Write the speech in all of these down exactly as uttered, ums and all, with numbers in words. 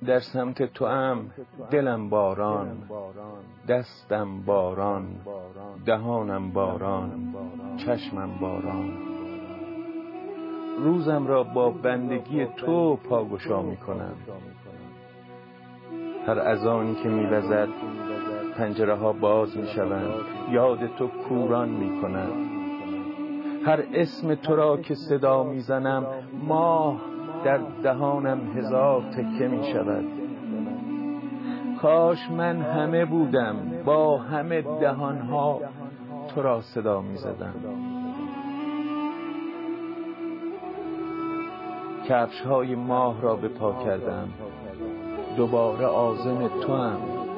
در سمت تو ام دلم باران، دستم باران، دهانم باران، چشمم باران. روزم را با بندگی تو پاگشا می کنم. هر اذانی که می وزد پنجره ها باز می شوند، یاد تو کوران می کنم. هر اسم تو را که صدا می زنم ماه در دهانم هزار تکه می شود. کاش من همه بودم با همه دهانها تو را صدا می زدم. کفش های ماه را به پا کردم، دوباره عازم تو هم.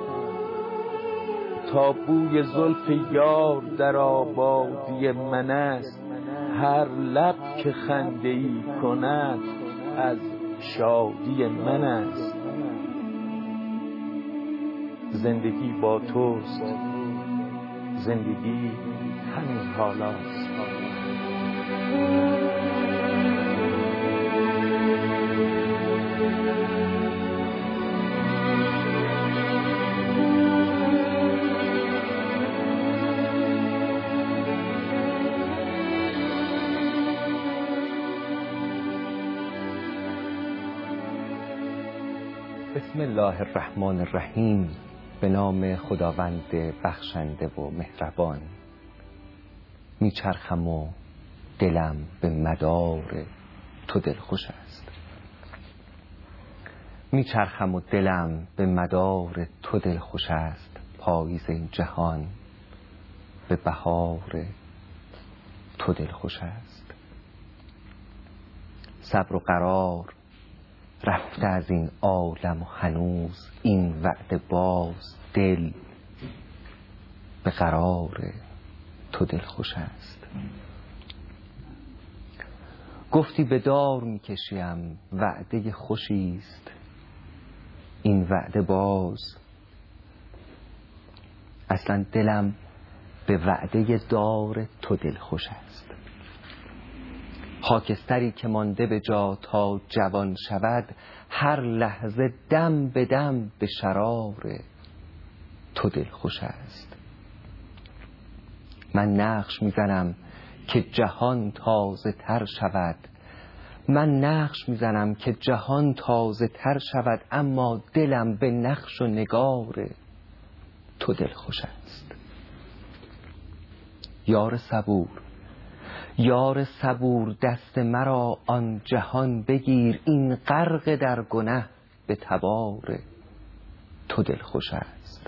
تا بوی زلف یار در آبادی من است، هر لب که خنده ای کند از شادی من است. زندگی با توست، زندگی همین حالاست. بسم الله الرحمن الرحیم. به نام خداوند بخشنده و مهربان. میچرخم و دلم به مدار تو دلخوش است. میچرخم و دلم به مدار تو دلخوش است. پاییز این جهان به بهار تو دلخوش است. صبر و قرار رفته از این عالم و هنوز این وعده باز دل به قرار تو دلخوش است. گفتی به دار میکشیم وعده خوشی است، این وعده باز. اصلا دلم به وعده دار تو دلخوش است. خاکستری که مانده به جا تا جوان شود، هر لحظه دم به دم به شرار تو دلخوش است. من نقش میزنم که جهان تازه تر شود، من نقش میزنم که جهان تازه تر شود، اما دلم به نقش و نگار تو دلخوش است. یار صبور، یار صبور دست مرا آن جهان بگیر، این غرق در گنه به تبار تو دلخوش است.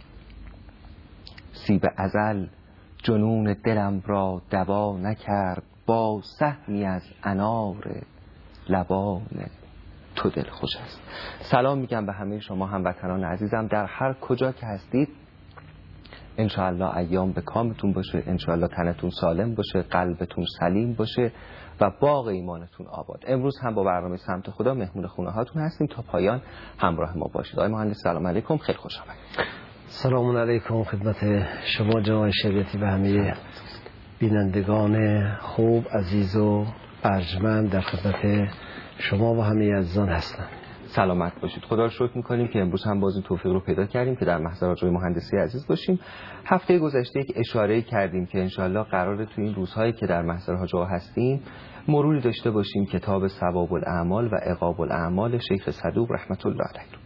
سیب ازل جنون دلم را دوا نکرد، با سهمی از انار لبان تو دلخوش است. سلام میگم به همه شما هموطنان عزیزم در هر کجا که هستید. انشاءالله ایام به کامتون باشه، انشاءالله تنتون سالم باشه، قلبتون سلیم باشه و باغ ایمانتون آباد. امروز هم با برنامه سمت خدا مهمون خونه هاتون هستیم. تا پایان همراه ما باشید. آقای مهندس سلام علیکم، خیلی خوش آمدید. سلام علیکم خدمت شما جناب شریعتی و همه بینندگان خوب عزیز و ارجمند در خدمت شما و همه عزیزان هستم. سلامت باشید. خدا رو شکر میکنیم که امروز هم بازی توفیق رو پیدا کردیم که در محضر آقای مهندسی عزیز باشیم. هفته گذشته یک اشاره کردیم که انشالله قراره تو این روزهایی که در محضر حاج آقا هستیم مروری داشته باشیم کتاب ثواب الاعمال و عقاب الاعمال شیخ صدوق رحمت الله علیه.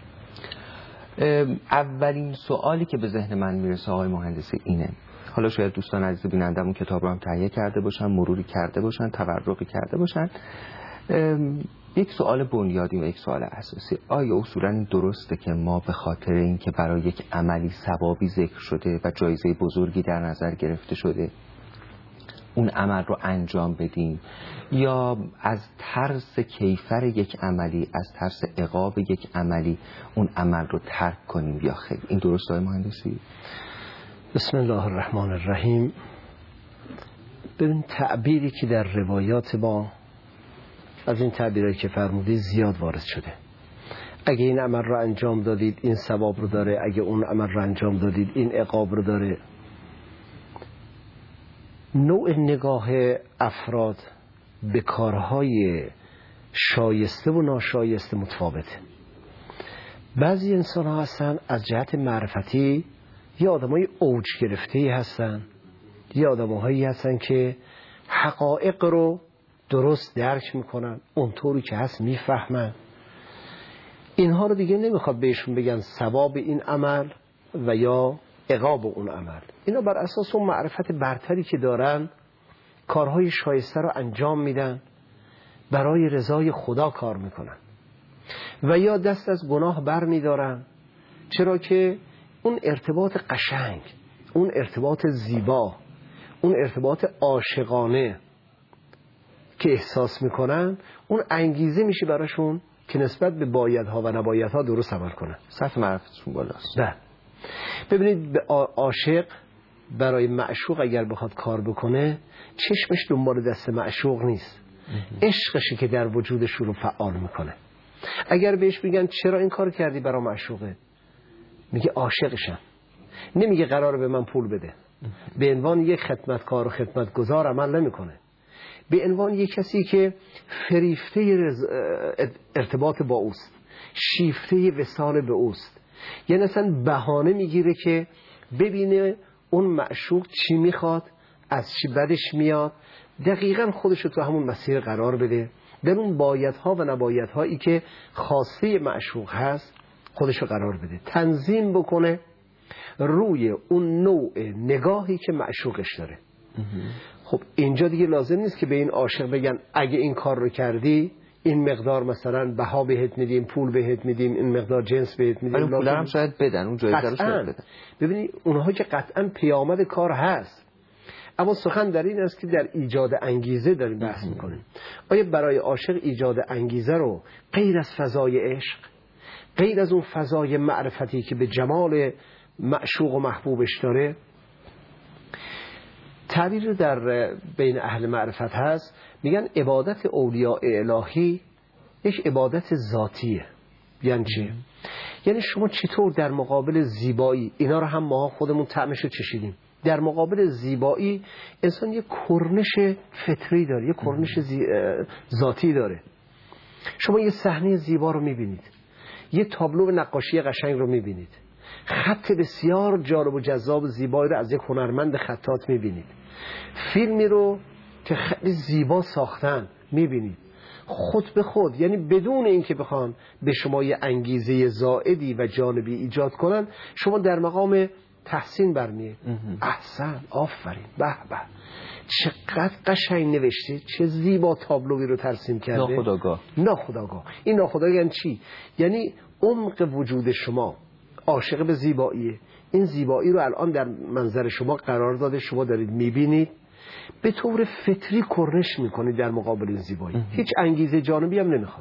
اولین سوالی که به ذهن من میرسه آقای مهندسی اینه، حالا شاید دوستان عزیز بینندمون کتاب رو هم تهیه کرده باشن، مروری کرده باشن، تورقی کرده باشن. یک سوال بنیادی و یک سوال اساسی، آیا اصولا این درسته که ما به خاطر اینکه برای یک عملی ثوابی ذکر شده و جایزه بزرگی در نظر گرفته شده اون عمل رو انجام بدیم، یا از ترس کیفر یک عملی، از ترس عقاب یک عملی اون عمل رو ترک کنیم یا خیر؟ این درسته های مهندسی؟ بسم الله الرحمن الرحیم. ببین تعبیری که در روایات ما از این تعبیرهایی که فرمودید زیاد وارد شده. اگه این عمل رو انجام دادید این ثواب رو داره، اگه اون عمل رو انجام دادید این عقاب رو داره. نوع نگاه افراد به کارهای شایسته و ناشایسته متفاوته. بعضی انسان ها هستن از جهت معرفتی یا آدم های اوج گرفته هستن، یا آدم هایی هستن که حقایق رو درست درک میکنن، اونطوری که هست میفهمن. اینها رو دیگه نمیخواد بهشون بگن ثواب این عمل و یا عقاب اون عمل. اینا بر اساس اون معرفت برتری که دارن کارهای شایسته رو انجام میدن، برای رضای خدا کار میکنن و یا دست از گناه بر میدارن، چرا که اون ارتباط قشنگ، اون ارتباط زیبا، اون ارتباط عاشقانه که احساس میکنن اون انگیزه میشه براشون که نسبت به بایدها و نبایدها درست عمل کنن. سطح معرفتشون بالاست. نه ببینید، به عاشق برای معشوق اگر بخواد کار بکنه چشمش دنبال دست معشوق نیست، عشقشه که در وجودش رو فعال میکنه. اگر بهش بگن چرا این کار کردی برای معشوقه، میگه عاشقشم. نمیگه قراره به من پول بده، به عنوان یک خدمتکار و خدمتگزار عمل نمیکنه، به عنوان یک کسی که فریفته ارتباط با اوست، شیفته وصال به اوست. یعنی اصلا بهانه میگیره که ببینه اون معشوق چی میخواد، از چی بدش میاد، دقیقا خودشو تو همون مسیر قرار بده، در اون بایدها و نبایدهایی که خواسته معشوق هست خودشو قرار بده، تنظیم بکنه روی اون نوع نگاهی که معشوقش داره. خب اینجا دیگه لازم نیست که به این عاشق بگن اگه این کار رو کردی این مقدار مثلا بها بهت میدیم، پول بهت میدیم، این مقدار جنس بهت میدیم. ولی پول هم شاید بدن، اون جایزه رو شاید بدن. ببینید اونها که قطعا پیامد کار هست، اما سخن در این است که در ایجاد انگیزه داریم بحث میکنیم. آیا برای عاشق ایجاد انگیزه رو غیر از فضای عشق، غیر از اون فضای معرفتی که به جمال معشوق و محبوبش داره، تعبیر در بین اهل معرفت هست، میگن عبادت اولیاء الهی یک عبادت ذاتیه. یعنی چی؟ یعنی شما چطور در مقابل زیبایی، اینا رو هم ما خودمون طعمش رو چشیدیم، در مقابل زیبایی انسان یک کرنش فطری داره، یک کرنش زی... ذاتی داره. شما یه صحنه زیبا رو میبینید، یه تابلو نقاشی قشنگ رو میبینید، خط بسیار جالب و جذاب و زیبایی رو از یک هنرمند خطاط میبینید، فیلمی رو که خیلی زیبا ساختن میبینید، خود به خود، یعنی بدون اینکه بخوان به شما یه انگیزه زائدی و جانبی ایجاد کنن، شما در مقام تحسین برمیه، احسن، آفرین، به به، چقدر قشنگ نوشته، چه زیبا تابلوی رو ترسیم کرده. ناخودآگاه ناخودآگاه این ناخودآگاه یعنی چی؟ یعنی عمق وجود شما عاشق به زیباییه، این زیبایی رو الان در منظر شما قرار داده، شما دارید میبینید، به طور فطری کرنش میکنید در مقابل این زیبایی، هیچ انگیزه جانبی هم نمیخواد.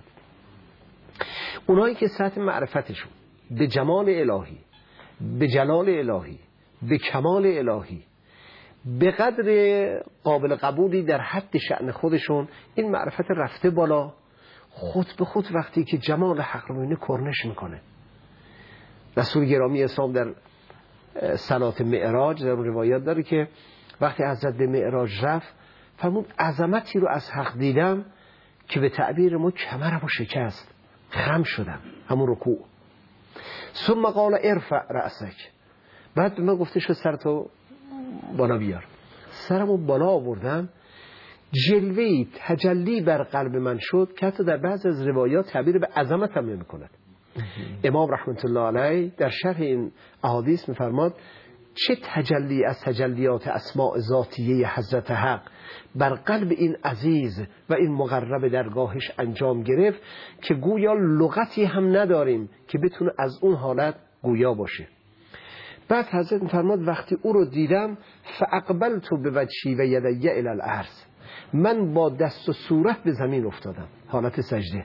اونایی که سطح معرفتشون به جمال الهی، به جلال الهی، به کمال الهی به قدر قابل قبولی در حد شأن خودشون، این معرفت رفته بالا، خود به خود وقتی که جمال حق رو اینه کرنش میکنه. رسول گرامی اسلام در صلات معراج در روایات داره که وقتی حضرت به معراج رفت فرمود عظمتی رو از حق دیدم که به تعبیر ما کمرمو شکست، خم شدم، همون رکوع. ثم قال ارفع رأسک، بعد من گفته شو سرتو بالا بیار، سرمو بالا آوردم، جلوه‌ای تجلی بر قلب من شد که حتی در بعض از روایات تعبیر به عظمت هم نمی کند. امام رحمت الله علیه در شرح این احادیث می‌فرماد چه تجلی از تجلیات اسماء ذاتیه حضرت حق بر قلب این عزیز و این مقرب درگاهش انجام گرفت که گویا لغتی هم نداریم که بتونه از اون حالت گویا باشه. بعد حضرت می‌فرماد وقتی او رو دیدم فاقبلت بوجهی و یدی الی الارض، من با دست و صورت به زمین افتادم، حالت سجده.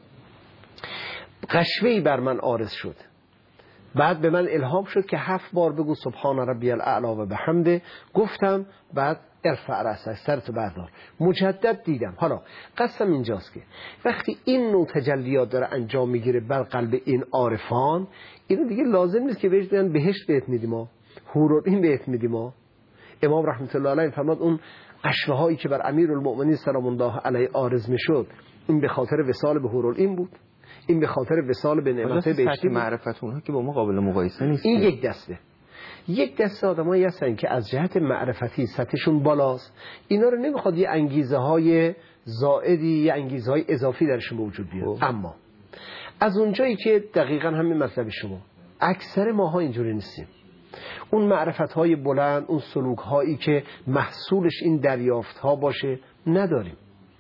قشوه‌ای بر من عارض شد، بعد به من الهام شد که هفت بار بگو سبحان ربی الاعلی و بحمده، گفتم، بعد ارفع رأسک، سرتو بردار، مجدد دیدم. حالا قسم اینجاست که وقتی این نوع تجلیات داره انجام میگیره بر قلب این عارفان، اینو دیگه لازم نیست که بهش بگن بهشت بهت میدیم ما، حورالعین بهت میدیم ما. امام رحمت الله علیه فرمود اون قشوه هایی که بر امیرالمؤمنین سلام الله علیه عارض میشد، این به خاطر وصال به حورالعین بود، این به خاطر وصال به نعمت بهشتی. معرفت اونها که با ما قابل مقایسه نیست. این یک دسته یک دسته آدمایی هستن که از جهت معرفتی سطحشون بالاست، اینا رو نمیخواد یه انگیزه های زائدی یا انگیزه های اضافی درشون به وجود بیاد. اما از اونجایی که دقیقاً همین مطلب شما، اکثر ماها اینجوری نیستیم. اون معرفت های بلند، اون سلوک هایی که محصولش این دریافت ها باشه نداریم.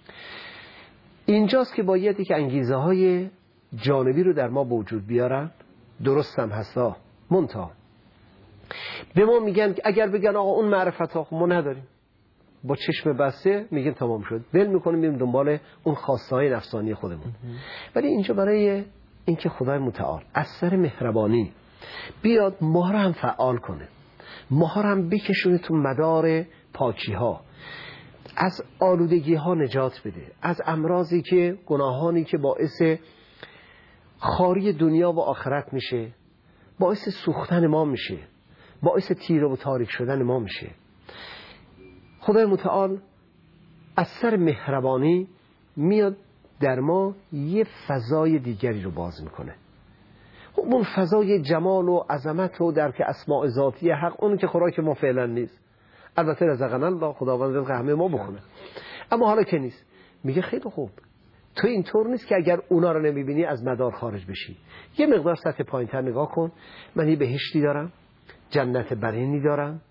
اینجاست که باید یک انگیزه های جانبی رو در ما به وجود بیارن. درست هم هستا، منتها به ما میگن اگر بگن آقا اون معرفت ها ما نداریم، با چشم بسته میگن تمام شد، ول میکنیم میریم دنبال اون خواسته های نفسانی خودمون. ولی اینجا برای اینکه خدای متعال از سر مهربانی بیاد ما رو هم فعال کنه، ما رو هم بکشونه تو مدار پاکی ها، از آلودگی ها نجات بده، از امراضی که گناهانی که باعث خاری دنیا و آخرت میشه، باعث سوختن ما میشه، باعث تیره و تاریک شدن ما میشه. خدای متعال از سر مهربانی میاد در ما یه فضای دیگری رو باز میکنه. اون فضای جمال و عظمت و درک اسماء ذاتی حق، اون که خوراک ما فعلا نیست. البته رزقنا الله، خداوند رزق همه ما بخونه، اما حالا که نیست. میگه خیلی خوب، تو اینطور نیست که اگر اونا رو نمیبینی از مدار خارج بشی. یه مقدار سطح پایین‌تر نگاه کن. من یه بهشتی دارم، جنت برینی دارم،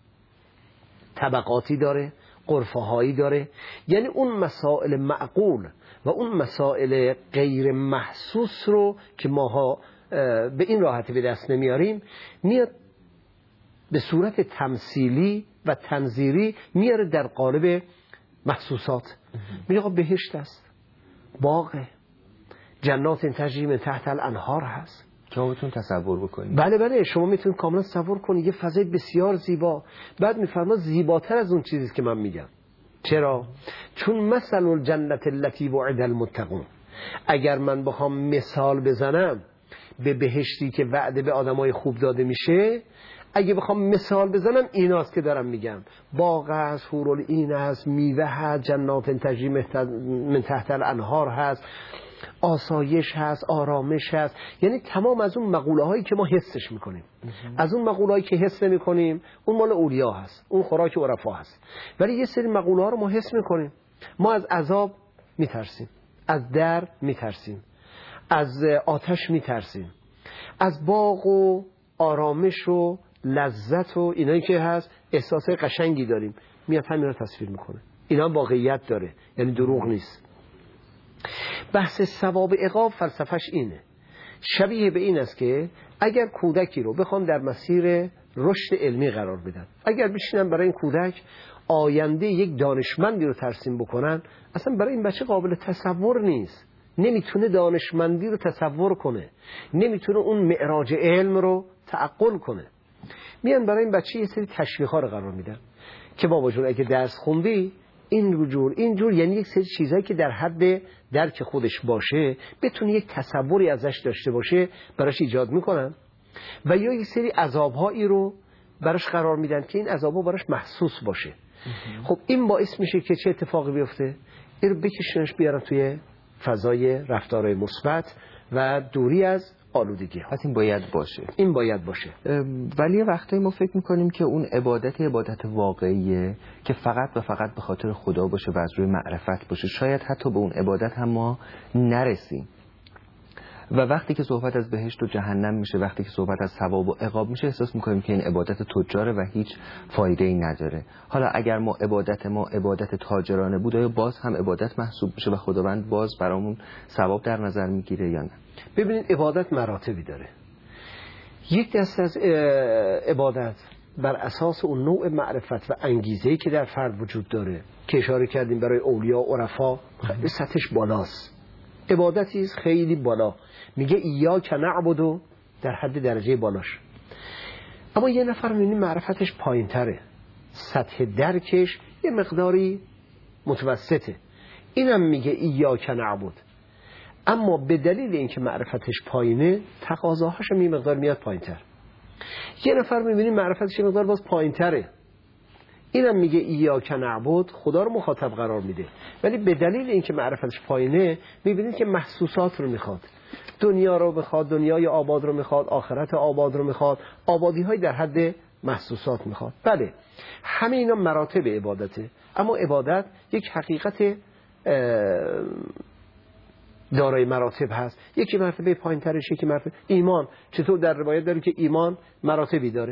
طبقاتی داره، غرفه‌هایی داره. یعنی اون مسائل معقول و اون مسائل غیر محسوس رو که ماها به این راحتی به دست نمیاریم، میاد به صورت تمثیلی و تنظیری میاره در قالب محسوسات. میگه آقا بهشت است، باغ، جنات تجری من تحت الانهار هست. شما میتونید تصور بکنید؟ بله بله، شما میتونید کاملا تصور کنید. یه فضای بسیار زیبا. بعد میفرما زیباتر از اون چیزی که من میگم. چرا؟ چون مثل الجنت التي وعد المتقون، اگر من بخوام مثال بزنم به بهشتی که وعده به آدمای خوب داده میشه، اگه بخوام مثال بزنم ایناست که دارم میگم. باغ هست، حورالعین هست، میوه هست، جنات تجری من تحت الانهار هست، آسایش هست، آرامش هست. یعنی تمام از اون مقوله هایی که ما حسش میکنیم. از اون مقوله هایی که حس نمیکنیم اون مال اولیا هست، اون خوراک عرفا هست. ولی یه سری مقوله ها رو ما حس میکنیم. ما از عذاب میترسیم، از در میترسیم، از آتش میترسیم، از باغ و آرامش و لذت و اینایی که هست احساس قشنگی داریم. میاد همین رو تصویر میکنه. اینا واقعیت داره، یعنی دروغ نیست. بحث ثواب عقاب فلسفهش اینه، شبیه به این است که اگر کودکی رو بخوام در مسیر رشد علمی قرار بدن، اگر بشینن برای این کودک آینده یک دانشمندی رو ترسیم بکنن، اصلا برای این بچه قابل تصور نیست. نمیتونه دانشمندی رو تصور کنه، نمیتونه اون معراج علم رو تعقل کنه. میان برای این بچه یه سری تشویق‌ها رو قرار میدن که بابا جون اگه درس خوندی این جور این جور، یعنی یک سری چیزایی که در حد درک خودش باشه، بتونه یک تصوری ازش داشته باشه، براش ایجاد میکنن. و یا یک سری عذاب‌هایی رو براش قرار میدن که این عذاب‌ها براش محسوس باشه. خب این باعث میشه که چه اتفاقی بیفته؟ این رو بکشنش بیارن توی فضای رفتارهای مثبت و دوری از آلودگی ها. پس این باید باشه. این باید باشه. ولی وقتی ما فکر میکنیم که اون عبادت عبادت واقعیه که فقط و فقط به خاطر خدا باشه و از روی معرفت باشه، شاید حتی به اون عبادت هم ما نرسیم. و وقتی که صحبت از بهشت و جهنم میشه، وقتی که صحبت از ثواب و عقاب میشه، احساس میکنیم که این عبادت تجاره و هیچ فایده ای نداره. حالا اگر ما عبادت ما عبادت تاجرانه بود، آیا باز هم عبادت محسوب میشه و خداوند باز برامون ثواب در نظر میگیره یا نه؟ ببینید عبادت مراتبی داره. یک دسته از عبادت بر اساس اون نوع معرفت و انگیزه‌ای که در فرد وجود داره که اشاره کردیم برای اولیا و عرفا، خیلی سطحش بالاست. عبادتی است خیلی بالا، میگه ایاک نعبد در حد درجه بالاش. اما یه نفر میبینی معرفتش پایین تره، سطح درکش یه مقداری متوسطه، اینم میگه ایاک نعبد. اما به دلیل اینکه معرفتش پایینه، تقاضاهاش هم یه مقدار میاد پایین تر. یه نفر میبینی معرفتش یه مقدار باز پایین تره، اینم میگه ایاک نعبد، خدا رو مخاطب قرار میده. ولی به دلیل اینکه معرفتش پایینه، میبینید که محسوسات رو میخواد. دنیا رو میخواد، دنیای آباد رو میخواد، آخرت آباد رو میخواد، آبادی های در حد محسوسات میخواد. بله همه اینا مراتب عبادته، اما عبادت یک حقیقت دارای مراتب هست. یکی مرتبه پایین ترش، یکی مرتبه ایمان. چطور در روایت داره که ایمان مراتبی داره،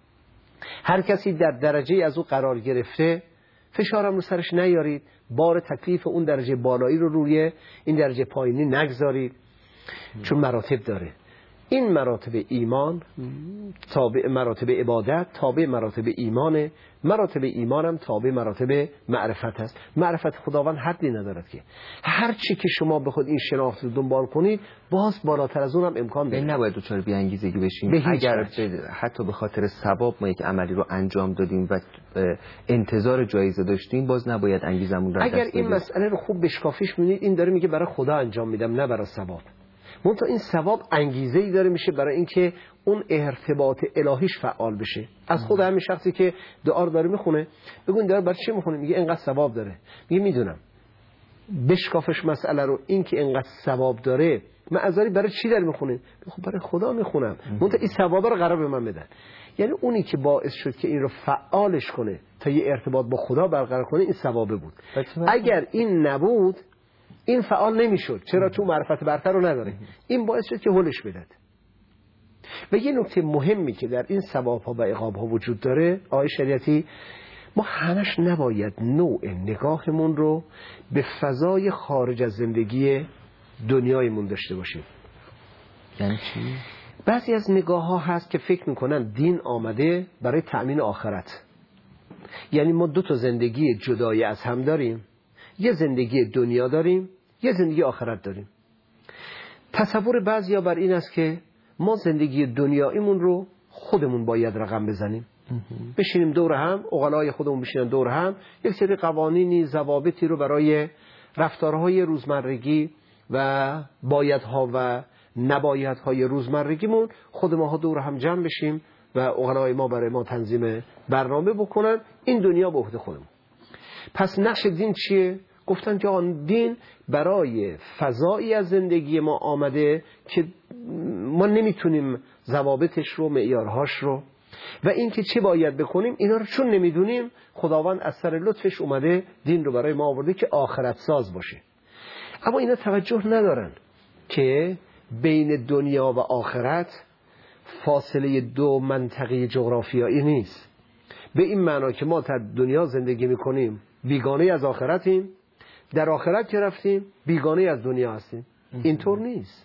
هر کسی در درجه از او قرار گرفته فشارم رو سرش نیارید، بار تکلیف اون درجه بالایی رو روی این درجه پایینی نگذارید، چون مراتب داره. این مراتب ایمان تابع مراتب عبادت، تابع مراتب ایمانه، مراتب ایمانم تابع مراتب معرفت هست. معرفت خداوند حدی ندارد که هر چی که شما بخود این شناخت رو دنبال کنید باز بالاتر از اونم امکان داره. نباید دچار بی‌انگیزگی بشیم. اگر حتی به خاطر ثواب ما یک عملی رو انجام دادیم و انتظار جایزه داشتیم، باز نباید انگیزمون رو اگر این مسئله رو خوب بشکافیش می‌بینید، این داره میگه برای خدا انجام میدم نه برای ثواب. منتها این ثواب انگیزه‌ای داره میشه برای اینکه اون ارتباط الهیش فعال بشه. از خود همین شخصی که دعا رو داره میخونه، بگو این داره برای چی میخونه؟ میگه اینقدر ثواب داره. میگه میدونم. بشکافش مسئله رو، این که اینقدر ثواب داره، من ازاری برای چی داره میخونه؟ خب برای خدا میخونم. منتها این ثواب رو قرار به من بدن. یعنی اونی که باعث شد که این رو فعالش کنه تا یه ارتباط با خدا برقرار کنه، این ثوابه بود. اگر این نبود این فعال نمیشد. چرا؟ چون معرفت برتر رو نداره. این باعث شد که هولش بدد. و یه نکته مهمی که در این ثواب ها و عقاب ها وجود داره، آقای شریعتی، ما همش نباید نوع نگاهمون رو به فضای خارج از زندگی دنیایمون داشته باشیم. یعنی چی؟ بعضی از نگاه ها هست که فکر میکنن دین آمده برای تأمین آخرت. یعنی ما دو تا زندگی جدای از هم داریم، یه زندگی دنیا داریم، یه زندگی آخرت داریم. تصور بعضیا بر این است که ما زندگی دنیاییمون رو خودمون باید رقم بزنیم. بشینیم دور هم، عقلای خودمون بشینن دور هم، یک سری قوانینی، ضوابطی رو برای رفتارهای روزمرگی و بایدها و نبایدهای روزمرگیمون خود ماها دور هم جمع بشیم و عقلای ما برای ما تنظیم برنامه بکنن. این دنیا به عهده خودمون. پس نقش دین چیه؟ گفتن که آن دین برای فضایی از زندگی ما آمده که ما نمیتونیم ضوابطش رو، معیارهاش رو و این که چه باید بکنیم اینا رو چون نمیدونیم، خداوند از سر لطفش اومده دین رو برای ما آورده که آخرت ساز باشه. اما اینا توجه ندارن که بین دنیا و آخرت فاصله دو منطقه جغرافیایی نیست. به این معنا که ما در دنیا زندگی میکنیم بیگانه از آخرتیم، در آخرت که رفتیم بیگانه از دنیا هستیم. اینطور نیست.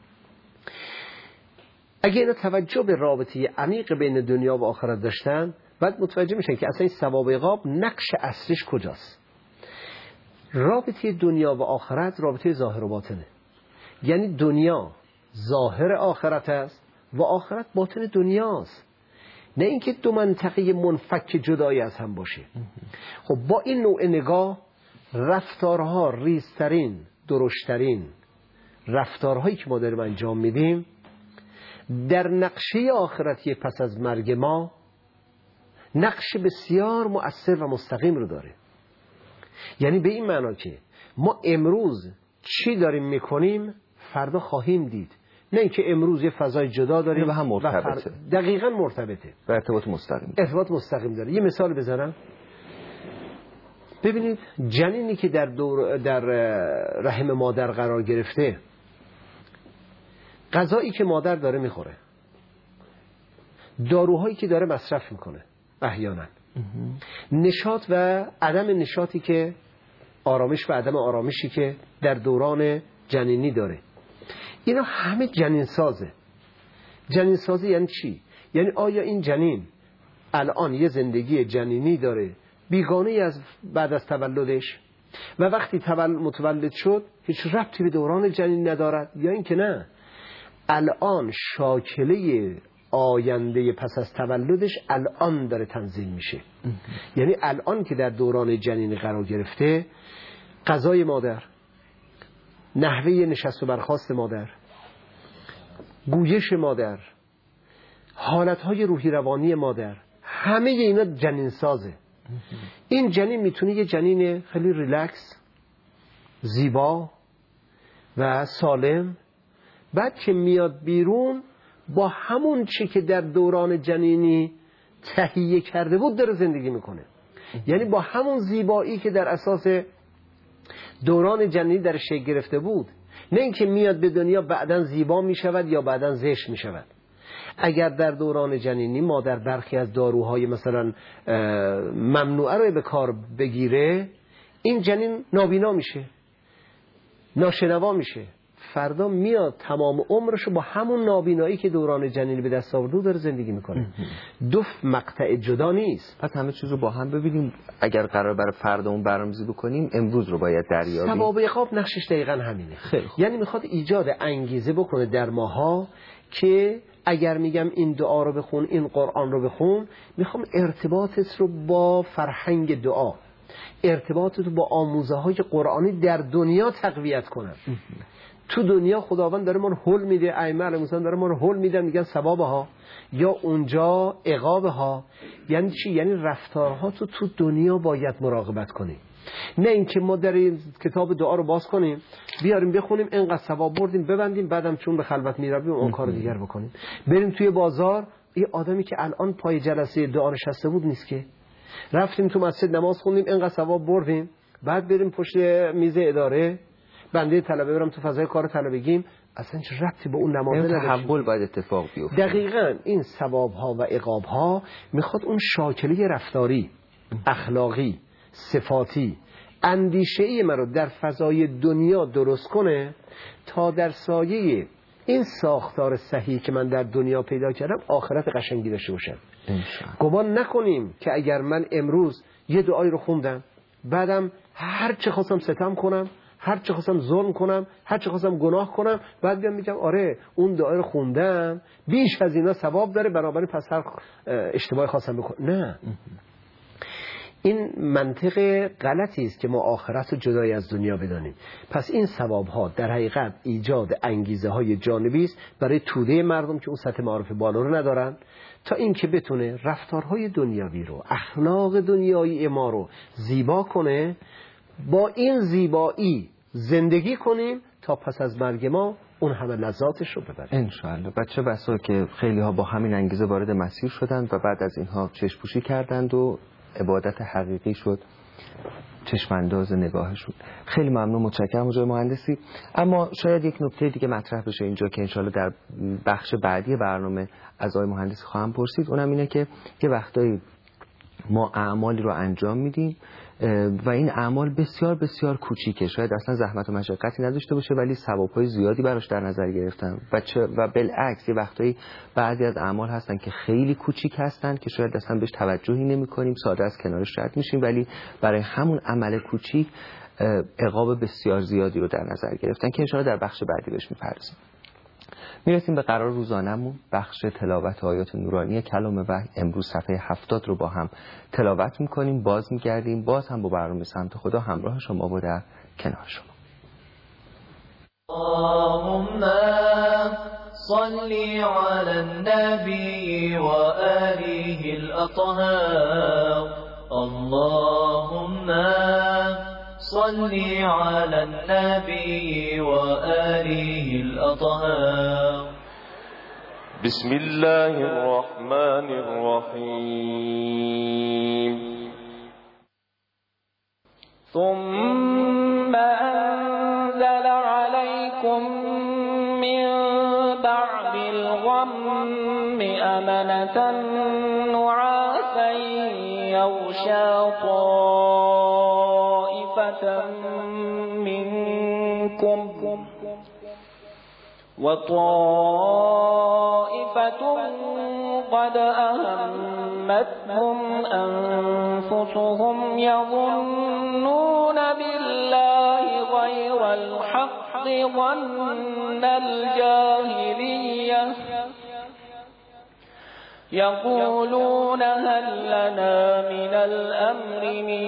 اگه اینا توجه به رابطه عمیق بین دنیا و آخرت داشتن، بعد متوجه میشن که اصلا این ثواب و عقاب نقش اصلیش کجاست. رابطه دنیا و آخرت رابطه ظاهر و باطنه. یعنی دنیا ظاهر آخرت است و آخرت باطن دنیاست، نه اینکه دو منطقه منفک جدایی از هم باشه. خب با این نوع نگاه رفتارها ریزترین، درشترین رفتارهایی که ما داریم انجام میدیم در نقشه آخرتی پس از مرگ ما نقش بسیار مؤثر و مستقیم رو داره. یعنی به این معنا که ما امروز چی داریم میکنیم فردا خواهیم دید، نه اینکه امروز یه فضای جدا داریم و هم مرتبطه. فر... دقیقاً مرتبطه و ارتباط مستقیم ارتباط مستقیم داره. یه مثال بزنم. ببینید جنینی که در دور در رحم مادر قرار گرفته، غذایی که مادر داره میخوره، داروهایی که داره مصرف میکنه احیانا، نشاط و عدم نشاطی که آرامش و عدم آرامشی که در دوران جنینی داره، اینا همه جنین سازه. جنین سازی یعنی چی؟ یعنی آیا این جنین الان یه زندگی جنینی داره بیگانه از بعد از تولدش و وقتی تولد متولد شد هیچ ربطی به دوران جنین ندارد، یا این که نه الان شاکله آینده پس از تولدش الان داره تنظیم میشه. یعنی الان که در دوران جنین قرار گرفته، غذای مادر، نحوه نشست و برخاست مادر، گویش مادر، حالتهای روحی روانی مادر، همه اینا جنین سازه. این جنین میتونه یه جنین خیلی ریلکس، زیبا و سالم بعد که میاد بیرون با همون چی که در دوران جنینی تهیه کرده بود داره زندگی میکنه. یعنی با همون زیبایی که در اساس دوران جنینی در شکل گرفته بود، نه اینکه میاد به دنیا بعداً زیبا میشود یا بعداً زشت میشود. اگر در دوران جنینی مادر برخی از داروهای مثلا ممنوعه رو به کار بگیره، این جنین نابینا میشه، ناشنوا میشه، فردا میاد تمام عمرشو با همون نابینایی که دوران جنینی به دست آورده داره زندگی میکنه. دو مقطع جدا نیست. پس همه چیز رو با هم ببینیم. اگر قرار برای فردامون برنامه‌ریزی بکنیم، امروز رو باید دریابیم. ثواب عقاب نقشش دقیقاً همینه. یعنی میخواد ایجاد انگیزه بکنه در ماها که اگر میگم این دعا رو بخون، این قرآن رو بخون، میخوام ارتباطت رو با فرهنگ دعا، ارتباطت رو با آموزه های قرآنی در دنیا تقویت کنم. تو دنیا خداوند داره من هول میده، ائمه علیهم السلام داره من هول میده، میگن ثوابها، یا اونجا عقابها. یعنی چی؟ یعنی رفتارها تو تو دنیا باید مراقبت کنی، نه اینکه ما در کتاب دعا رو باز کنیم بیاریم بخونیم اینقدر ثواب بردیم ببندیم، بعدم چون به خلوت میرویم اون کار دیگر بکنیم. بریم توی بازار، این آدمی که الان پای جلسه دعا نشسته بود نیست که، رفتیم تو مسجد نماز خوندیم اینقدر ثواب بردیم، بعد بریم پشت میز اداره بنده طلبه برم تو فضای کار طلبگیم، اصلا چه ربطی به اون نماز نداره. تحول باید اتفاق بیفته. دقیقاً این ثواب ها و عقاب ها میخواد اون شاکله رفتاری، اخلاقی، صفاتی، اندیشه ای من رو در فضای دنیا درست کنه تا در سایه این ساختار صحیح که من در دنیا پیدا کردم آخرت قشنگی داشته باشم. گمان نکنیم که اگر من امروز یه دعایی رو خوندم، بعدم هر چه خواستم ستم کنم، هر چه خواستم ظلم کنم، هر چه خواستم گناه کنم، بعد بیام میگم آره اون دعا رو خوندم بیش از اینا ثواب داره، بنابراین پس هر اشتباهی خواستم بکنم. نه، این منطق غلطی است که ما آخرت رو جدای از دنیا بدانیم. پس این ثواب ها در حقیقت ایجاد انگیزه های جانبی است برای توده مردم که اون سطح معارف بالا رو ندارن، تا این که بتونه رفتارهای دنیاوی رو، اخلاق دنیایی ما رو زیبا کنه، با این زیبایی زندگی کنیم تا پس از مرگ ما اون همه لذاتش رو ببریم انشاءالله. بچه بسا که خیلی ها با همین انگیزه وارد مسیر شدند و بعد از اینها چشم پوشی کردند و عبادت حقیقی شد، چشم انداز نگاهشون. خیلی ممنون، متشکرم آقای مهندسی. اما شاید یک نکته دیگه مطرح بشه اینجا که انشاءالله در بخش بعدی برنامه از آقای مهندسی خواهم پرسید. اونم اینه که یه وقتایی ما اعمالی رو انجام میدیم و این اعمال بسیار بسیار کوچیکه، شاید اصلا زحمت و مشقتی نداشته باشه ولی ثواب‌های زیادی براش در نظر گرفتن و و بالعکس یه وقتایی بعضی از اعمال هستن که خیلی کوچیک هستن که شاید اصلا بهش توجهی نمی‌کنیم، ساده از کنارش رد میشیم، ولی برای همون عمل کوچیک عقاب بسیار زیادی رو در نظر گرفتن که ان شاءالله در بخش بعدی بهش می‌پردازیم. میرسیم به قرار روزانمون، بخش تلاوت آیات نورانی کلام وحی. امروز صفحه هفتاد رو با هم تلاوت میکنیم، باز میگردیم، باز هم با برنامه سمت خدا همراه شما و در کنار شما. اللهم صل علی النبی و آله الاطهار. اللهم صل على النبي وآله الأطهار. بسم الله الرحمن الرحيم. ثم أنزل عليكم من بعد الغم أمنة نعاسا يغشى منكم وطائفة قد أهمتهم أنفسهم يظنون بالله غير الحق ظن الجاهلية يقولون هل لنا من الأمر من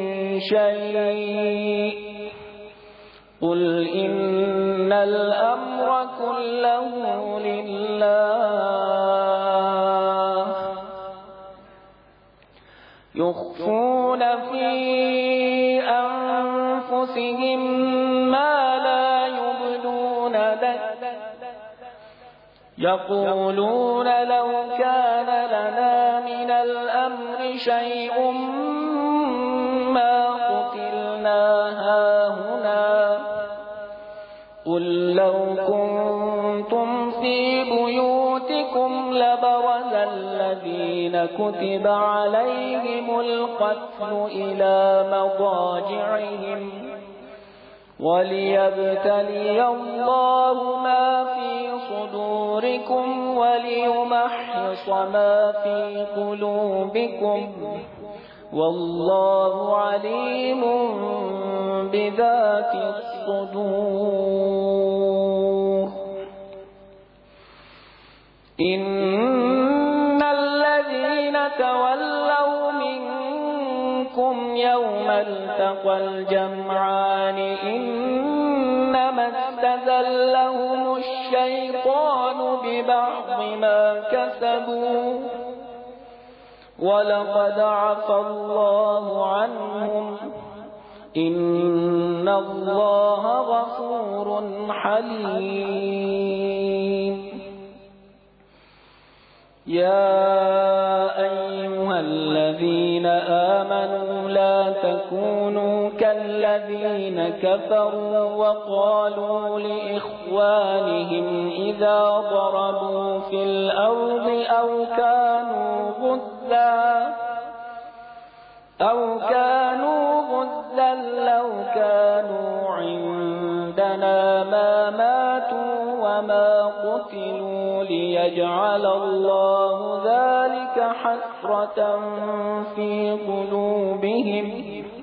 شيء قل إن الأمر كله لله يخفون في أنفسهم ما لا يبدون لك يقولون لو كان لنا من الأمر شيء ما قتلنا هاهنا قل لو كنتم في بيوتكم لبرز الذين كتب عليهم القتل إلى مضاجعهم وليبتلي الله ما في صدوركم وليمحص ما في قلوبكم والله عليم بذات الصدور إن الذين تولوا منكم يوم التقى الجمعان إنما استزلهم الشيطان ببعض ما كسبوا ولقد عفى الله عنهم إن الله غفور حليم يا أيها الذين آمنوا لا تكونوا كالذين كفروا وقالوا لإخوانهم إذا ضربوا في الأرض أو كانوا غزا أو كانوا غزا لو كانوا عندنا ما ماتوا وما قتلوا ليجعل الله ذلك حسرة في قلوبهم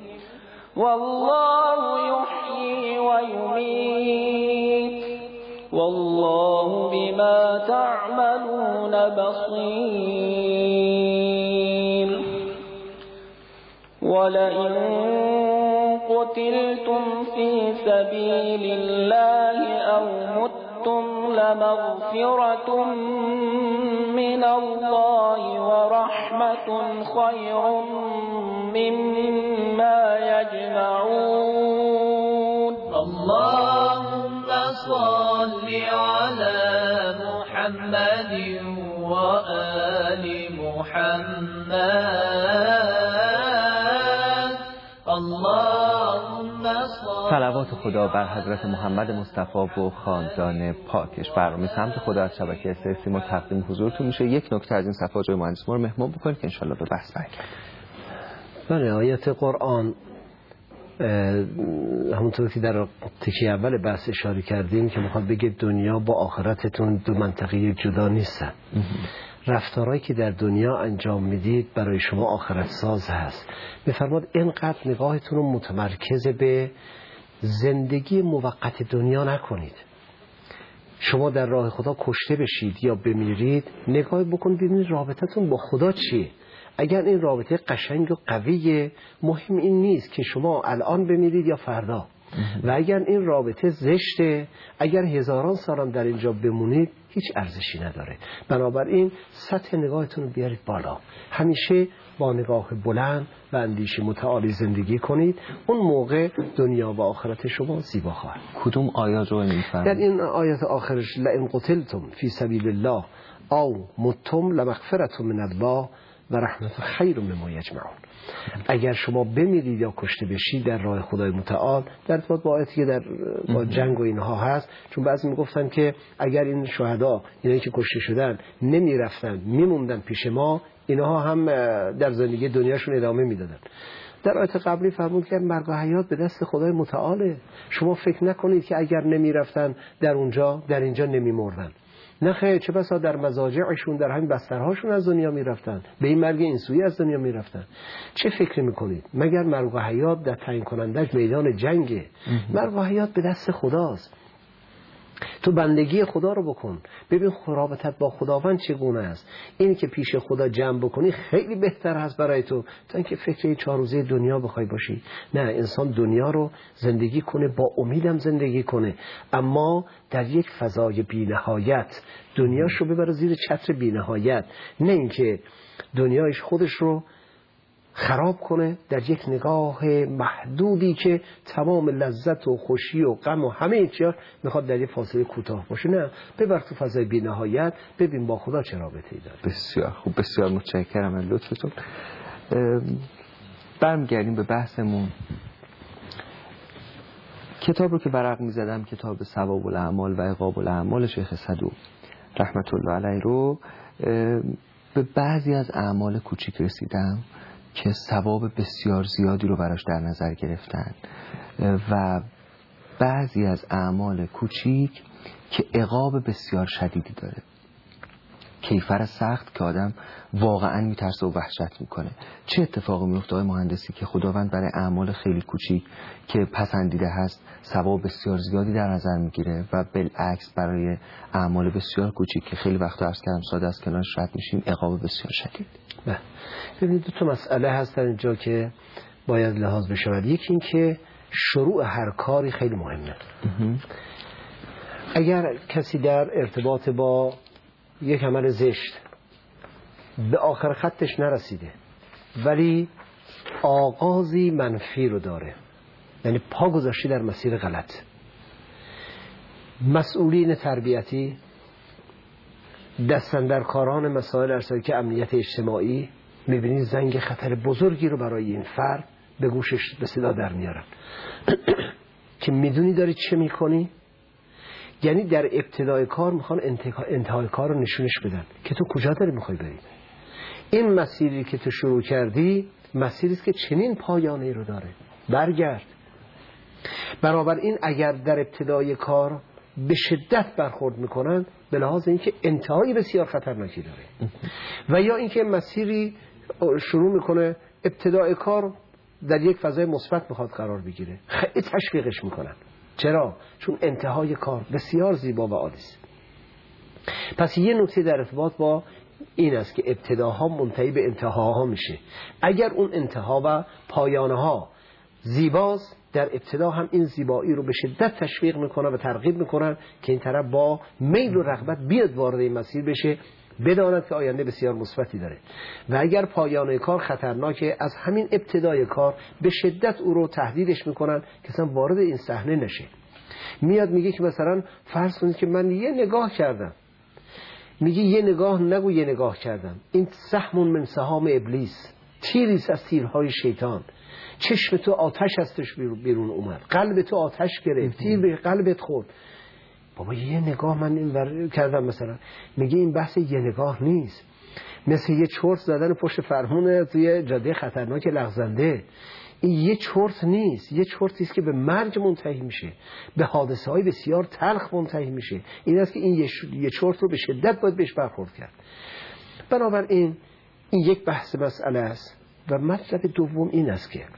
والله يحيي ويميت والله بما تعملون بصير ولئن قتلتم في سبيل الله أو متم لمغفرة من الله ورحمة خير مما يجمعون اللهم صل على محمد وآل محمد اللهم صلوات خدا بر حضرت محمد مصطفی و خاندان پاکش. برنامه سمت خدا از شبکه اس اس ما تقدیم حضورتون میشه. یک نکته از این صفحه جای مهندس ما رو مهمان بکنید که انشالله به بحث برگردیم. بله، آیات قرآن همونطور که در تیکه اول بحث اشاره کردیم که میخواد بگه دنیا با آخرتتون دو منطقه جدا نیستن. رفتارهایی که در دنیا انجام میدید برای شما آخرت ساز هست. میفرماد اینقدر نگاهتون رو متمرکز به زندگی موقت دنیا نکنید. شما در راه خدا کشته بشید یا بمیرید، نگاه بکنید ببینید رابطتون با خدا چیه. اگر این رابطه قشنگ و قویه، مهم این نیست که شما الان بمیرید یا فردا. و اگر این رابطه زشته، اگر هزاران سالم در اینجا بمونید هیچ ارزشی نداره. بنابراین سطح نگاهتون رو بیارید بالا. همیشه با نگاه بلند و اندیشه متعالی زندگی کنید. اون موقع دنیا و آخرت شما زیبا خواهد. کدوم آیات رو میفرمایید؟ در این آیات آخرش لئن قتلتم فی سبیل الله او متم لمغفرة من الله و رحمت خیر مما یجمعون. اگر شما بمیرید یا کشته بشید در راه خدای متعال، در ارتباط با آیاتی که در با جنگ و اینها هست، چون بعضی میگفتن که اگر این شهدا اینایی که کشته شدن نمیرفتن میموندن پیش ما، اینها هم در زندگی دنیاشون ادامه میدادن. در آیت قبلی فرمود که مرگ و حیات به دست خدای متعاله. شما فکر نکنید که اگر نمیرفتن در اونجا در اینجا نمیمردن. نه خیر، چه بسا در مضاجعشون در همین بسترهاشون از دنیا میرفتن، به این مرگ این سوی از دنیا میرفتن. چه فکر میکنید؟ مگر مرگ و حیات در تعیین کنندش میدان جنگه؟ مرگ و حیات به دست خداست. تو بندگی خدا رو بکن، ببین رابطت با خداوند چگونه است. این که پیش خدا جمع بکنی خیلی بهتر هست برای تو تا اینکه فکر چهار روزه دنیا بخوای باشی. نه، انسان دنیا رو زندگی کنه، با امیدم زندگی کنه، اما در یک فضای بی‌نهایت. دنیاش رو ببره زیر چتر بی‌نهایت، نه اینکه دنیایش خودش رو خراب کنه در یک نگاه محدودی که تمام لذت و خوشی و غم و همه چیز میخواد در یک فاصله کوتاه باشه. نه، ببر تو فضای بی‌نهایت، ببین با خدا چه رابطه‌ای داره. بسیار خوب، بسیار متشکرم از لطفتون. برمیگردیم به بحثمون. کتاب رو که ورق می‌زدم، کتاب ثواب الاعمال و عقاب الاعمال شیخ صدوق رحمت الله علیه رو، به بعضی از اعمال کوچیک رسیدم که ثواب بسیار زیادی رو براش در نظر گرفتن و بعضی از اعمال کوچیک که عقاب بسیار شدیدی داره، کیفر سخت که آدم واقعا میترسه و وحشت میکنه. چه اتفاقی میفته آقای مهندسی که خداوند برای اعمال خیلی کوچیک که پسندیده هست ثواب بسیار زیادی در نظر میگیره و بالعکس برای اعمال بسیار کوچیک که خیلی وقت عرض کردم ساده از کنارش رد میشیم عقاب بسیار شدید؟ نه، ببینید دو تا مسئله هست در اینجا که باید لحاظ بشه. یکی این که شروع هر کاری خیلی مهمه. اگر کسی در ارتباط با یک عمل زشت به آخر خطش نرسیده ولی آغازی منفی رو داره، یعنی پا گذاشتی در مسیر غلط، مسئولین تربیتی، دستاندرکاران مسائل ارتباطی امنیت اجتماعی، میبینید زنگ خطر بزرگی رو برای این فرد به گوشش به صدا در میارن که میدونی داری چه میکنی. یعنی در ابتدای کار میخوان انتهای کار رو نشونش بدن که تو کجا داری میخوای بری. این مسیری که تو شروع کردی مسیری است که چنین پایانی رو داره، برگرد. بنابراین اگر در ابتدای کار به شدت برخورد میکنن به لحاظ اینکه انتهای بسیار خطرناکی داره، و یا اینکه مسیری شروع میکنه ابتدای کار در یک فضای مثبت میخواد قرار بگیره، خیلی تشویقش میکنن. چرا؟ چون انتهای کار بسیار زیبا و عالی است. پس یه نکته در ارتباط با این است که ابتداها منتهی به انتهاها میشه. اگر اون انتها و پایانها زیباست، در ابتدا هم این زیبایی رو به شدت تشویق میکنن و ترغیب میکنن که این طرف با میل و رغبت بیاد وارد این مسیر بشه، بداند که آینده بسیار مثبتی داره. و اگر پایان کار خطرناکه، از همین ابتدای کار به شدت او رو تهدیدش میکنن که اصلا وارد این صحنه نشه. میاد میگه که مثلا فرض کنید که من یه نگاه کردم، میگه یه نگاه نگو یه نگاه کردم، این سهم من سهام ابلیس، تیریست از تیرهای شیطان، چشم تو آتش ازش بیرون اومد، قلب تو آتش گرفت، تیر به قلبت خورد. بابا یه نگاه من این ور کردم. مثلا میگه این بحث یه نگاه نیست، مثل یه چرت زدن پشت فرمون توی جاده خطرناک لغزنده. این یه چرت نیست، یه چرتی است که به مرگ منتهی میشه، به حادثه های بسیار تلخ منتهی میشه. این است که این یه, ش... یه چرت رو به شدت باید بهش برخورد کرد. بنابراین این یک بحث مسئله است. و مطلب دوم این است که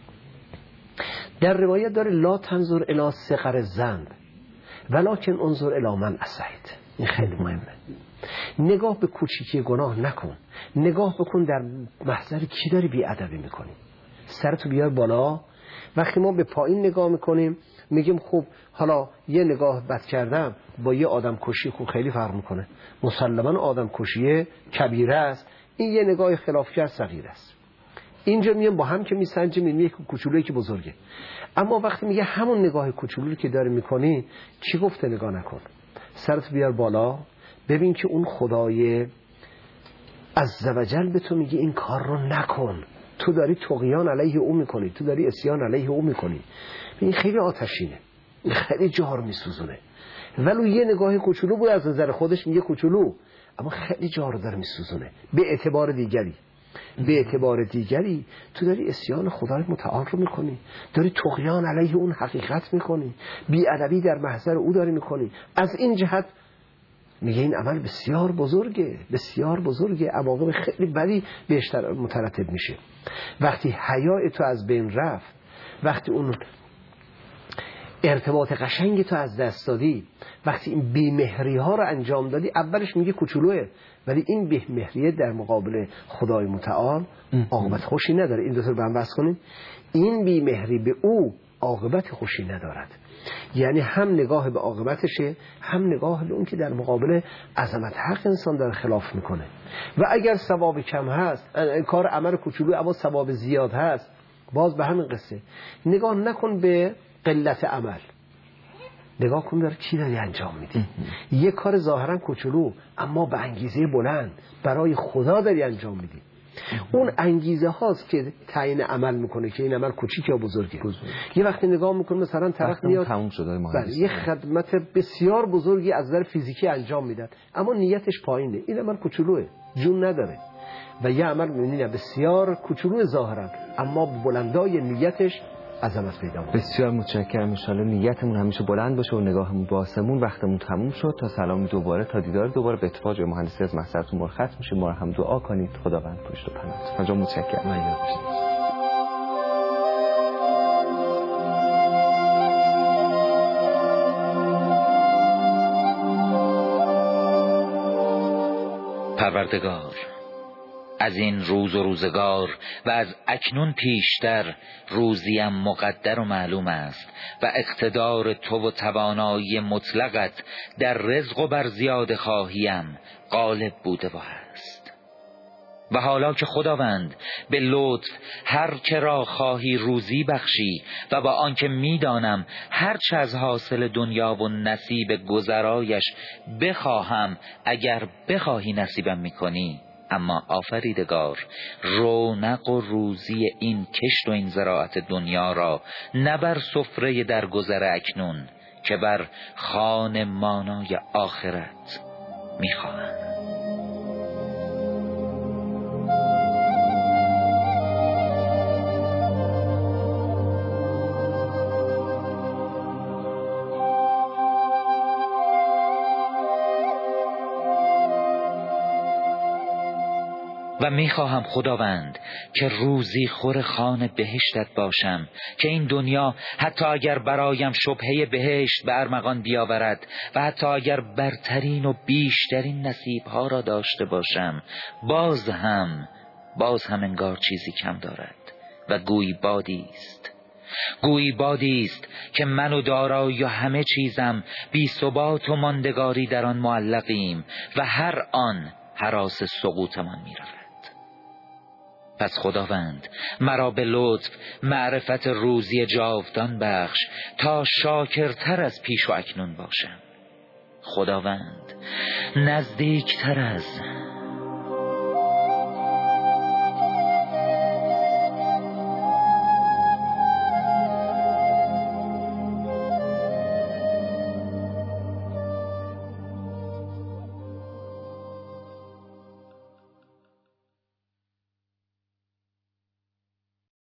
در روایت داره لا تنظر الی صغر الذنب ولکن انظر الی من عصیت. این خیلی مهمه. نگاه به کوچیکی گناه نکن، نگاه بکن در محضر کی داری بی‌ادبی میکنی. سرتو بیار بالا. وقتی ما به پایین نگاه میکنیم میگیم خب حالا یه نگاه بد کردم با یه آدم کشی خوب خیلی فرق میکنه، مسلما آدم کشی کبیره است، این یه نگاه خلافکار صغیر است. اینجا میام با هم که میسنجیم، این یک کوچولویی که بزرگه. اما وقتی میگه همون نگاه کوچولویی که داری میکنی، چی گفته نگاه نکن، سرت بیار بالا، ببین که اون خدای عزوجل به تو میگه این کار رو نکن، تو داری طغیان علیه او میکنی، تو داری عصیان علیه او میکنی. این خیلی آتشینه، این خیلی جار میسوزونه. ولو یه نگاه کوچولو بود از نظر خودش میگه کوچولو، اما خیلی جار داره میسوزونه. به اعتبار دیگری به اعتبار دیگری تو داری عصیان خدای متعال رو میکنی، داری طغیان علیه اون حقیقت میکنی، بی‌ادبی در محضر او داری میکنی. از این جهت میگه این عمل بسیار بزرگه، بسیار بزرگه، عواقب خیلی بدی بهش مترتب میشه. وقتی حیا تو از بین رفت، وقتی اون ارتباط قشنگ تو از دست دادی، وقتی این بی‌مهری ها رو انجام دادی، اولش میگه کوچولوئه، ولی این بی‌مهریه در مقابل خدای متعال عاقبت خوشی نداره. این دو تا رو به هم وصل کنیم. این بی‌مهری به او عاقبت خوشی ندارد. یعنی هم نگاه به عاقبتشه، هم نگاه به اون که در مقابل عظمت حق انسان داره خلاف میکنه. و اگر ثواب کم هست، کار عمل کوچولو اما ثواب زیاد هست، باز به همین قصه نگاه نکن به قلت عمل، نگاه کن داره چی داری انجام میدی. یه کار ظاهرا کوچولو اما به انگیزه بلند برای خدا داری انجام میدی. اون انگیزه هاست که تعیین عمل میکنه که این عمل کوچیک یا بزرگه. بزرگ. یه وقتی نگاه میکنه مثلا طرف میاد تموم شده بله یه خدمت بسیار بزرگی از نظر فیزیکی انجام میدن اما نیتش پایینه، این عمل کوچولوئه، جون نداره. و یه عمل می‌بینی بسیار کوچولو ظاهرا اما بلندای نیتش عظمت پیدا می‌کنه. بسیار متشکرم. ان شاءالله نیتمون همیشه بلند باشه و نگاهمون به آسمون. وقتمون تموم شد. تا سلام دوباره، تا دیدار دوباره. به اتفاق جای مهندسی از محضرتون مرخص میشیم. ما رو هم دعا کنید خداوند پشت و پناهتون. خیلی متشکرم. ممنون. پروردگار، از این روز و روزگار و از اکنون پیشتر روزیم مقدر و معلوم است و اقتدار تو و توانایی مطلقت در رزق و بر زیاد خواهیم غالب بوده و هست. و حالا که خداوند به لطف هر که را خواهی روزی بخشی و با آنکه میدانم هر چه از حاصل دنیا و نصیب گذرایش بخواهم اگر بخواهی نصیبم میکنی، اما آفریدگار رونق و روزی این کشت و این زراعت دنیا را نه بر سفره در گذر اکنون که بر خوان مانای آخرت میخواهم. و میخواهم خداوند که روزی خور خانه بهشتت باشم، که این دنیا حتی اگر برایم شبهه بهشت به ارمغان بیاورد و حتی اگر برترین و بیشترین نصیبها را داشته باشم، باز هم باز هم انگار چیزی کم دارد و گویی بادی است. گویی بادی است که من و دارایی و همه چیزم بی ثبات و ماندگاری در آن معلقیم و هر آن هراس سقوطمان می رود. پس خداوند مرا به لطف معرفت روزی جاودان بخش تا شاکرتر از پیش و اکنون باشم. خداوند نزدیکتر از